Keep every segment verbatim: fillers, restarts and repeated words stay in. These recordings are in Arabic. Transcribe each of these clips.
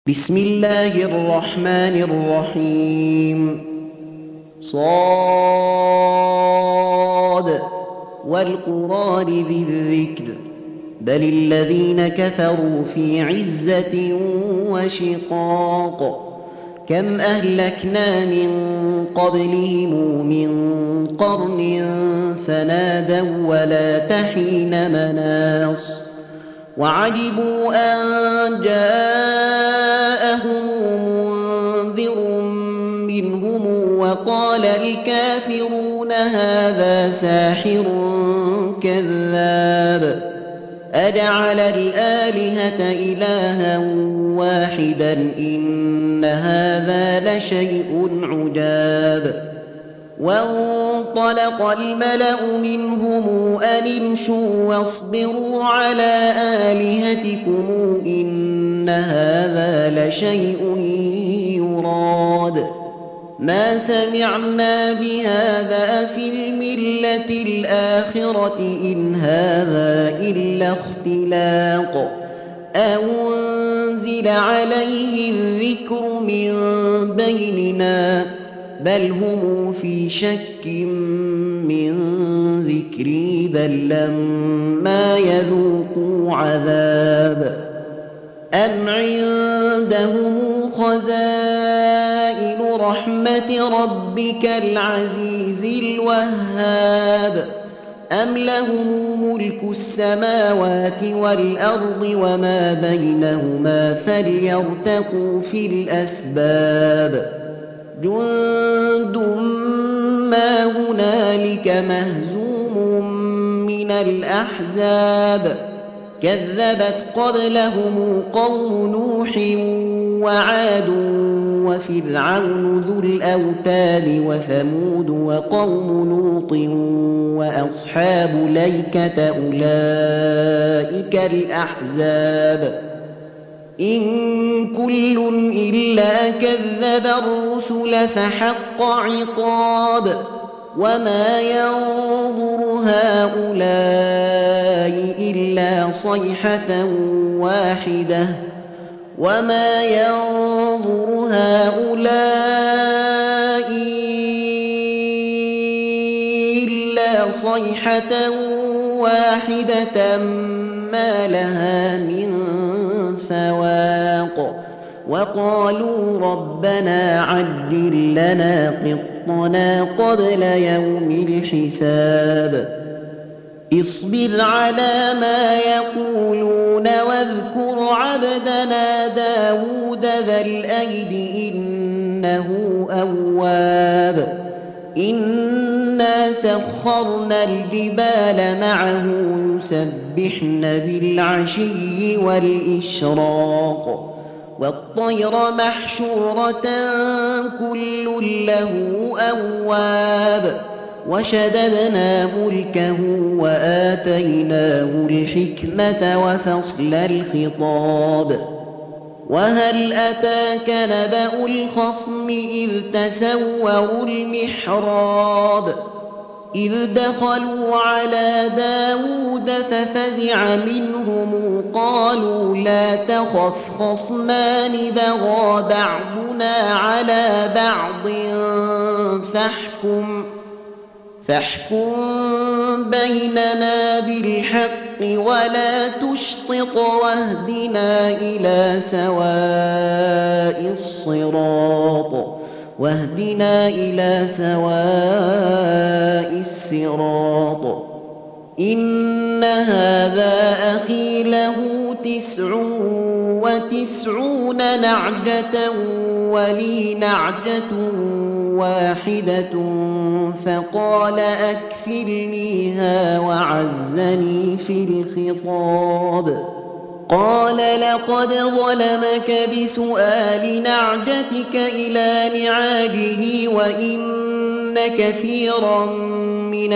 بسم الله الرحمن الرحيم. صاد والقرآن ذي الذكر بل الذين كفروا في عزة وشقاق. كم أهلكنا من قبلهم من قرن فنادوا ولا تحين مناص وعجبوا أن جاءهم منذر منهم وقال الكافرون هذا ساحر كذاب أجعل الآلهة إلها واحدا إن هذا لشيء عجاب. وانطلق الملأ منهم أن امشوا واصبروا على آلهتكم إن هذا لشيء يراد ما سمعنا بهذا في الملة الآخرة إن هذا إلا اختلاق أنزل عليه الذكر من بيننا بل هم في شك من ذكري بل لما يذوقوا عذاب أم عندهم خزائن رحمة ربك العزيز الوهاب أم لهم ملك السماوات والأرض وما بينهما فليرتقوا في الأسباب جند ما هنالك مهزوم من الأحزاب كذبت قبلهم قوم نوح وعاد وفرعون ذو الأوتاد وثمود وقوم لوط وأصحاب الأيكة أولئك الأحزاب إن كل إلا كذب الرسل فحق عقاب وما ينظر هؤلاء إلا صيحة واحدة وما ينظر هؤلاء إلا صيحة واحدة ما لها من فواق وقالوا ربنا عجل لنا قطنا قبل يوم الحساب اصبر على ما يقولون واذكر عبدنا داود ذا الأيد إنه أواب إنا سخرنا الجبال معه يسبحن بالعشي والإشراق والطير محشورة كل له أواب وشددنا ملكه وآتيناه الحكمة وفصل الخطاب وهل أتاك نبأ الخصم إذ تسوروا المحراب إذ دخلوا على داود ففزع منهم قالوا لا تخف خصمان بغى بعضنا على بعض فاحكم فاحكم بيننا بالحق ولا تشطط واهدنا إلى سواء الصراط واهدنا إلى سواء الصراط إن هذا أخي له تسع وتسعون نعجة ولي نعجة واحدة فقال أكفلنيها وعزني في الخطاب قال لقد ظلمك بسؤال نعجتك إلى نعاجه وإن كثيرا من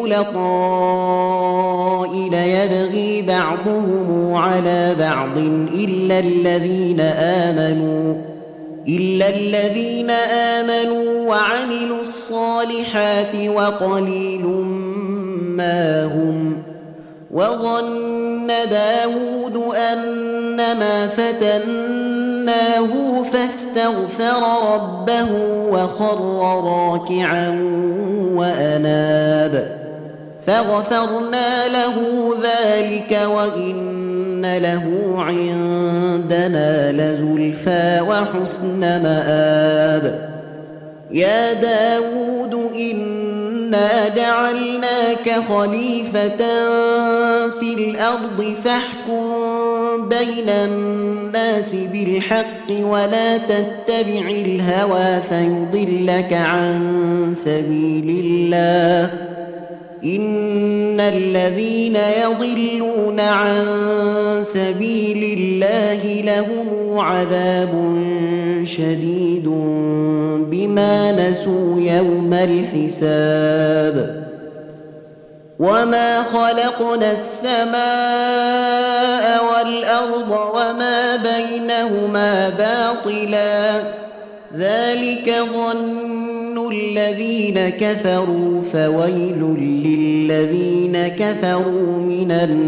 الخلطاء ليبغي بعضهم على بعض إلا الذين آمنوا إلا الذين آمنوا وعملوا الصالحات وقليل ما هم وظن داود أنما فتنا ففتناه فاستغفر ربه وخر راكعا وأناب فغفرنا له ذلك وإن له عندنا لزلفى وحسن مآب يا داود إنا جعلناك خليفة في الأرض فاحكم بين الناس بالحق ولا تتبع الهوى فيضلك عن سبيل الله إن الذين يضلون عن سبيل الله لهم عذاب شديد بما نسوا يوم الحساب وما خلقنا السماء والأرض وما بينهما باطلا ذلك ظن الذين كفروا فويل للذين كفروا من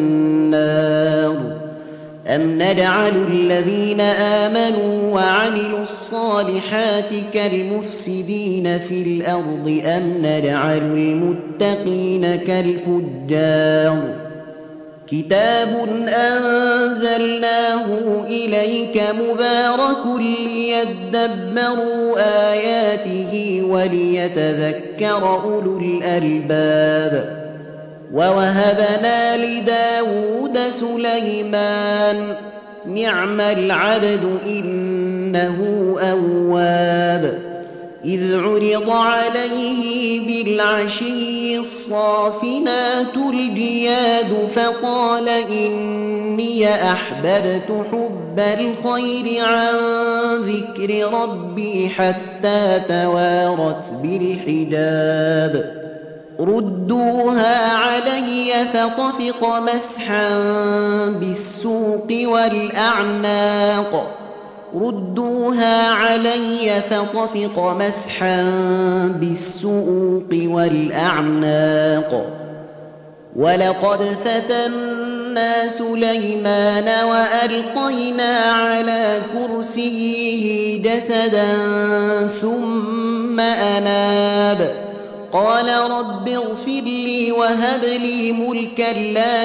النار أم نجعل الذين آمنوا وعملوا الصالحات كالمفسدين في الأرض أم نجعل المتقين كالفجار كتاب أنزلناه إليك مبارك ليدبروا آياته وليتذكر أولو الألباب ووهبنا لداود سليمان نعم العبد إنه أواب إذ عرض عليه بالعشي الصافنات الجياد فقال إني أحببت حب الخير عن ذكر ربي حتى توارت بالحجاب ردوها علي فطفق مسحا بالسوق والأعناق ردوها علي فطفق مسحا بالسوق والأعناق ولقد فتنا سليمان وألقينا على كرسيه جسدا ثم أناب قال رب اغفر لي وهب لي ملكا لا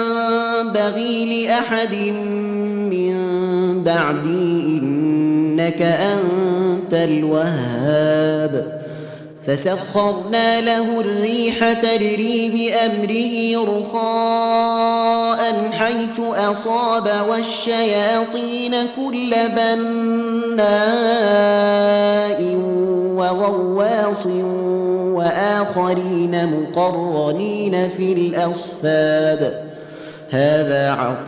ينبغي لأحد من بعدي إنك أنت الوهاب فسخرنا له الريح تجري بأمره رخاء حيث أصاب والشياطين كل بناء وغواص وآخرين مقرنين في الأصفاد هذا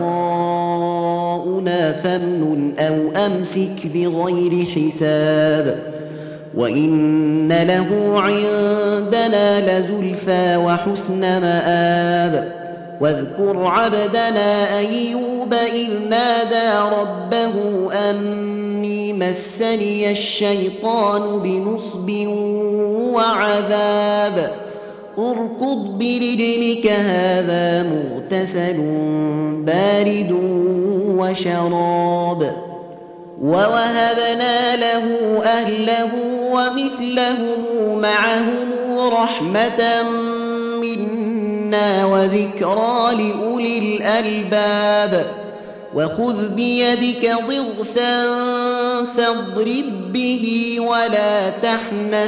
عطاؤنا فامنن أو أمسك بغير حساب وإن له عندنا لزلفى وحسن مآب واذكر عبدنا أيوب إذ نادى ربه أني مسني الشيطان بنصب وعذاب اركض برجلك هذا مغتسل بارد وشراب ووهبنا له أهله ومثلهم معهم رحمة منا وذكرى لأولي الألباب وخذ بيدك ضغثا فاضرب به ولا تحنث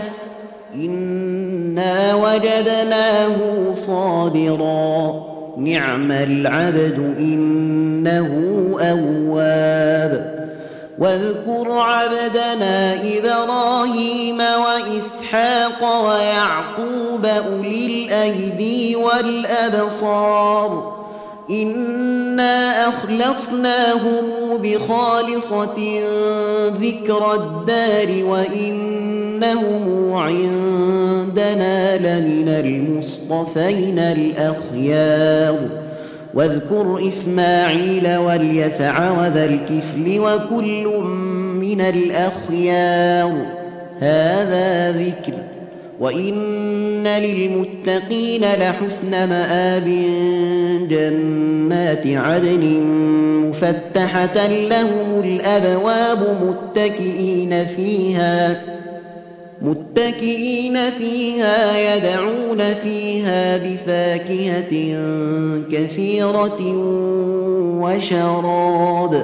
إنا وجدناه صابرا نعم العبد إنه أواب واذكر عبدنا إبراهيم وإسحاق ويعقوب أولي الأيدي والأبصار إنا أخلصناهم بخالصة ذكر الدار وإنهم عندنا لمن المصطفين الأخيار واذكر إسماعيل واليسع وذا الكفل وكل من الأخيار هذا ذكر وإن للمتقين لحسن مآب جنات عدن مفتحة لهم الأبواب متكئين فيها متكئين فيها يدعون فيها بفاكهة كثيرة وشراب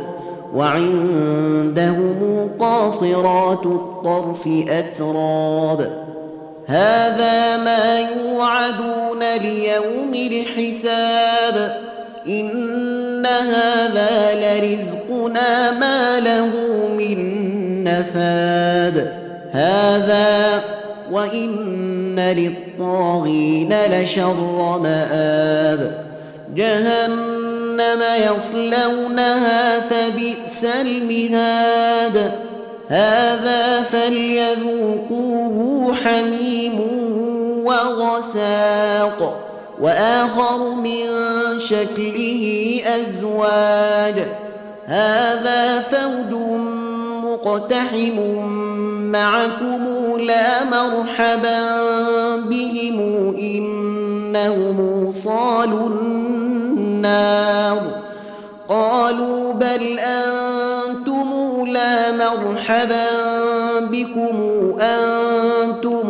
وعندهم قاصرات الطرف أتراب هذا ما يوعدون ليوم الحساب إن هذا لرزقنا ما له من نفاد هذا وإن للطاغين لشر مآب جهنم يصلونها فبئس المهاد هذا فليذوقوه حميم وغساق وآخر من شكله أزواج هذا فوج مقتحم معكم لا مرحبا بهم إنهم صالوا النار قالوا بل أنتم لا مرحبا بكم أنتم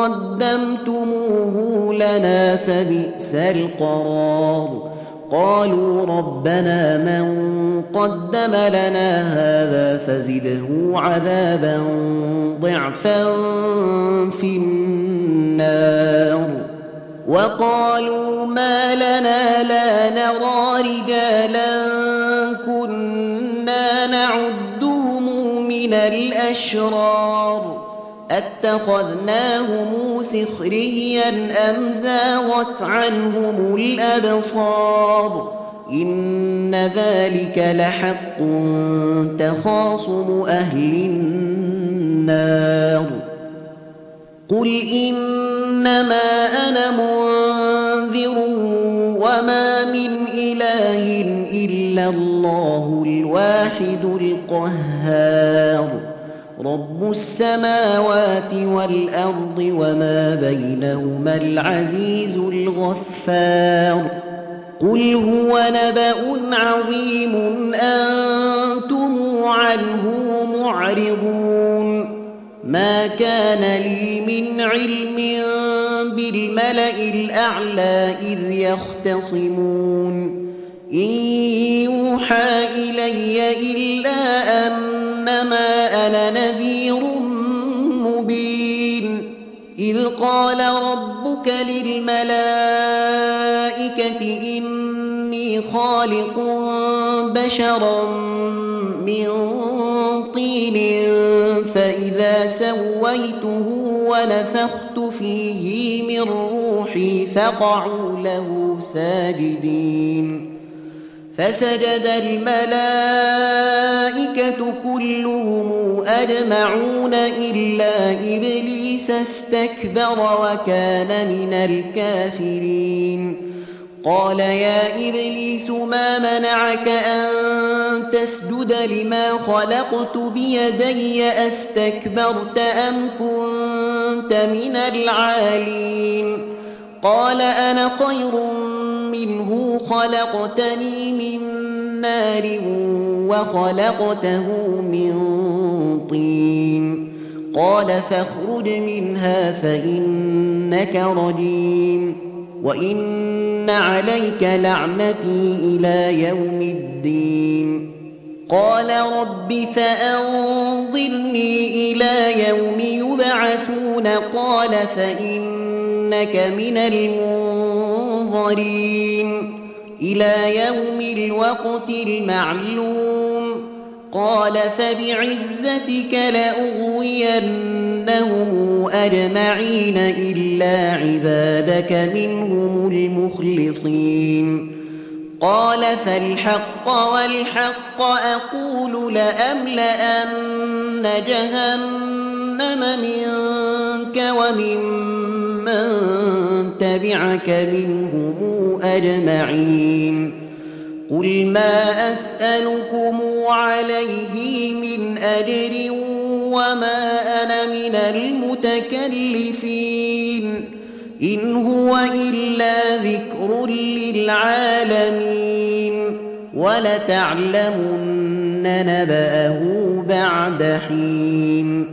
قدمتموه لنا فبئس القرار قالوا ربنا من قدم لنا هذا فزده عذابا ضعفا في النار وقالوا ما لنا لا نرى رجالا كنا نعدهم من الأشرار أتخذناهم سخريا أم زاغت عنهم الأبصار إن ذلك لحق تخاصم أهل النار قل إنما أنا منذر وما من إله إلا الله الواحد القهار رب السماوات والأرض وما بينهما العزيز الغفار قل هو نبأ عظيم أنتم عنه معرضون ما كان لي من علم بالملأ الأعلى إذ يختصمون إن يوحى إلي إلا أنما أنا نذير مبين إذ قال ربك للملائكة إني خالق بشرا من طين فإذا سويته ونفخت فيه من روحي فقعوا له ساجدين فسجد الملائكة كلهم أجمعون إلا إبليس استكبر وكان من الكافرين قال يا إبليس ما منعك أن تسجد لما خلقت بيدي أستكبرت أم كنت من العالين قال أنا خير منه خلقتني من نار وخلقته من طين قال فاخرج منها فإنك رجيم وإن عليك لعنتي إلى يوم الدين قال رب فأنظرني إلى يوم يبعثون قال فإنك من المنظرين إلى يوم الوقت المعلوم قال فبعزتك لأغوينهم أجمعين إلا عبادك منهم المخلصين قال فالحق والحق أقول لأملأن جهنم منك ومن من تبعك منهم أجمعين قل ما أسألكم عليه من أجر وما أنا من المتكلفين إن هو إلا ذكر للعالمين ولتعلمن نبأه بعد حين